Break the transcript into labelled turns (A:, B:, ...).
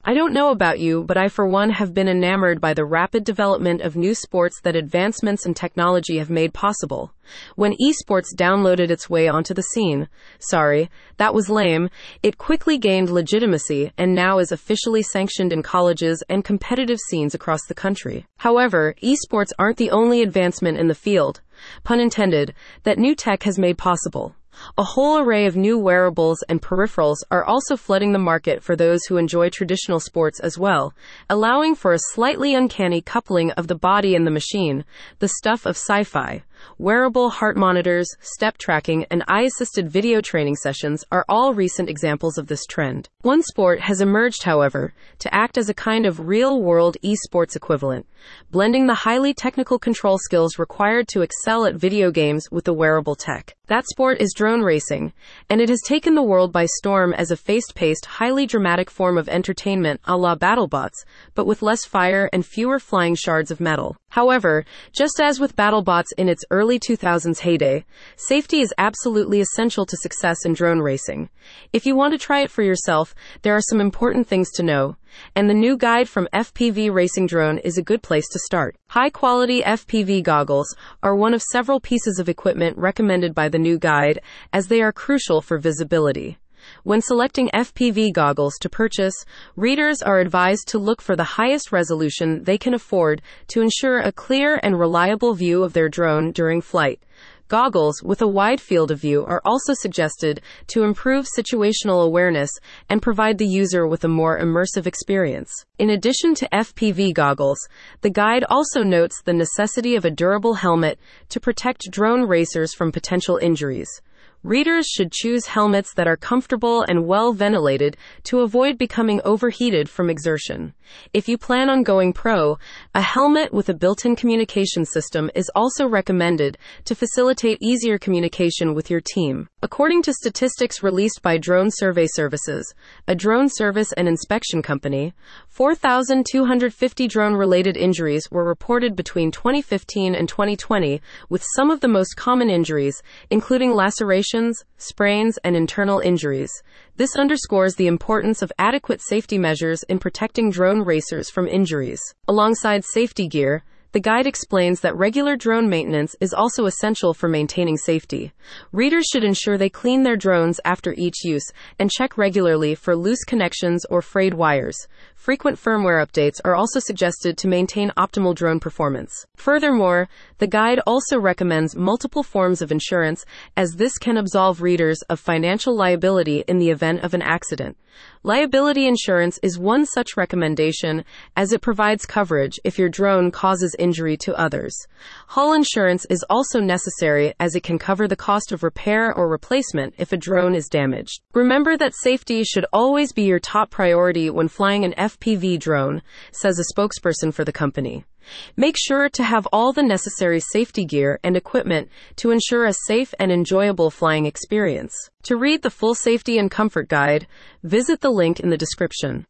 A: I don't know about you, but I for one have been enamored by the rapid development of new sports that advancements in technology have made possible. When esports downloaded its way onto the scene, sorry, that was lame, it quickly gained legitimacy and now is officially sanctioned in colleges and competitive scenes across the country. However, esports aren't the only advancement in the field, pun intended, that new tech has made possible. A whole array of new wearables and peripherals are also flooding the market for those who enjoy traditional sports as well, allowing for a slightly uncanny coupling of the body and the machine, the stuff of sci-fi. Wearable heart monitors, step tracking, and eye-assisted video training sessions are all recent examples of this trend. One sport has emerged, however, to act as a kind of real-world esports equivalent, blending the highly technical control skills required to excel at video games with the wearable tech. That sport is drone racing, and it has taken the world by storm as a fast-paced, highly dramatic form of entertainment a la BattleBots, but with less fire and fewer flying shards of metal. However, just as with BattleBots in its early 2000s heyday, safety is absolutely essential to success in drone racing. If you want to try it for yourself, there are some important things to know, and the new guide from FPV Racing Drone is a good place to start. High-quality FPV goggles are one of several pieces of equipment recommended by the new guide, as they are crucial for visibility. When selecting FPV goggles to purchase, readers are advised to look for the highest resolution they can afford to ensure a clear and reliable view of their drone during flight. Goggles with a wide field of view are also suggested to improve situational awareness and provide the user with a more immersive experience. In addition to FPV goggles, the guide also notes the necessity of a durable helmet to protect drone racers from potential injuries. Readers should choose helmets that are comfortable and well ventilated to avoid becoming overheated from exertion. If you plan on going pro, a helmet with a built-in communication system is also recommended to facilitate easier communication with your team. According to statistics released by Drone Survey Services, a drone service and inspection company, 4,250 drone-related injuries were reported between 2015 and 2020, with some of the most common injuries, including lacerations, sprains, and internal injuries. This underscores the importance of adequate safety measures in protecting drone racers from injuries. Alongside safety gear, the guide explains that regular drone maintenance is also essential for maintaining safety. Readers should ensure they clean their drones after each use and check regularly for loose connections or frayed wires. Frequent firmware updates are also suggested to maintain optimal drone performance. Furthermore, the guide also recommends multiple forms of insurance, as this can absolve readers of financial liability in the event of an accident. Liability insurance is one such recommendation, as it provides coverage if your drone causes injury to others. Hull insurance is also necessary, as it can cover the cost of repair or replacement if a drone is damaged. Remember that safety should always be your top priority when flying an FPV drone, says a spokesperson for the company. Make sure to have all the necessary safety gear and equipment to ensure a safe and enjoyable flying experience. To read the full safety and comfort guide, visit the link in the description.